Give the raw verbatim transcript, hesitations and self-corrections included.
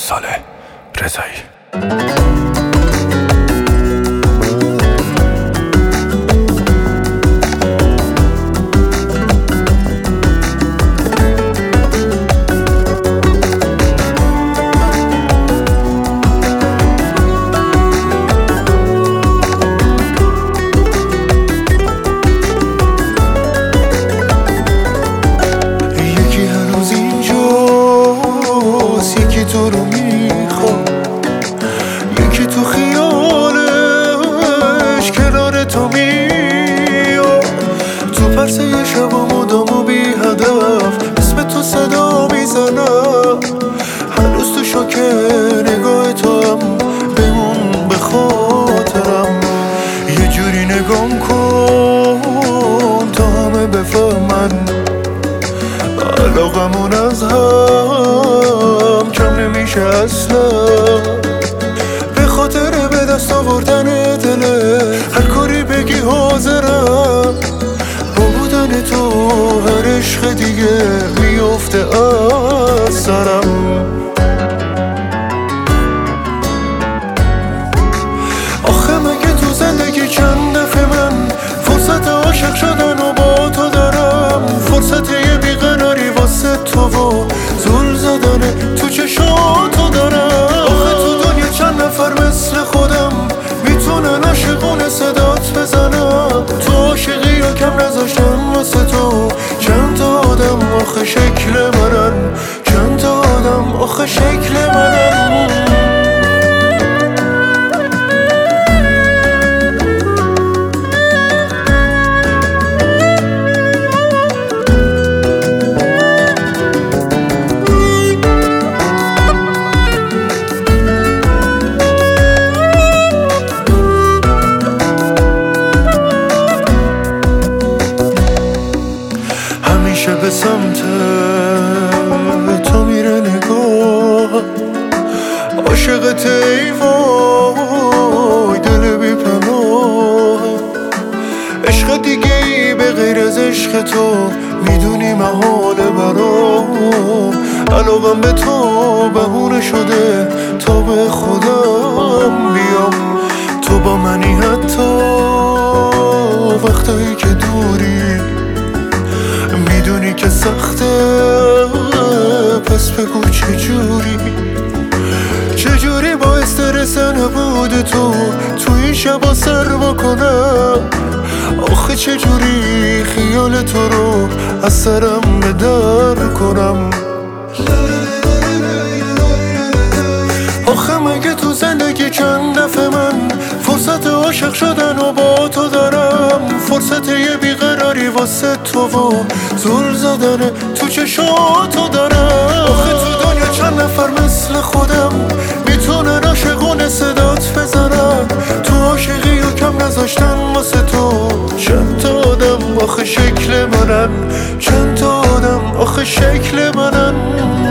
صالح رضایی. تو رو میخوام، یکی تو خیالش کنار تو میاد، تو پرسه یه شب و مدام و بی هدف اسم تو صدا میزنم، هنوز تو شوکه نگاه تو هم بمون به خاطرم، یه جوری نگام کن تا همه بفهمن علاقمون از هم کم نمیشه اصلا، به خاطر به دست آوردن دله هر کاری بگی حاضرم، با بودن تو هر عشق دیگه میفته از سرم. آخه مگه تو زندگی چند دفعه من فرصت عاشق شدن و با تو دارم، فرصت یه بیقراری واسه تو و زل زدن تو چشاتو دارم. آخه تو دنیا چند نفر مثل خودم میتونن عاشقونه صدات بزنم، تو عاشقی رو کم نذاشتم واسه تو، چند تا آدم آخه شکل منن، چند تا آدم آخه شکل منن. همیشه به سمت تو میره نگاه، عاشقت ای وای دل بی پناه، عشق دیگه ای به غیر از عشق تو میدونی محاله برام، علاقم به تو بهونه شده تا به خودم بیام، تو با منی حتی وقتایی که دوری، میدونی که سخته پس بگو چجوری، چجوری با استرس نبود تو تو این شبا سر بکنم، آخه چجوری خیال تو رو از سرم به در کنم. آخه مگه تو زندگی چند دفعه من فرصت عاشق شدن و با تو دارم، فرصت یه بیقراری واسه تو و زل زدن تو چشاتو دارم. آخه تو دنیا چند نفر مثل خودم میتونن عاشقونه صدات بزنن، تو عاشقی و کم نذاشتن واسه تو، چند تا آدم آخه شکل منن، چند تا آدم آخه شکل منن.